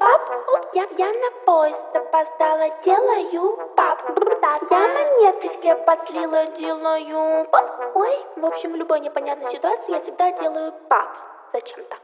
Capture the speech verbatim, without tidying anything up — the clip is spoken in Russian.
пап, я, я на поезд опоздала, делаю пап. Я монеты все подслила, делаю пап. Ой, в общем, в любой непонятной ситуации я всегда делаю пап. Зачем-то.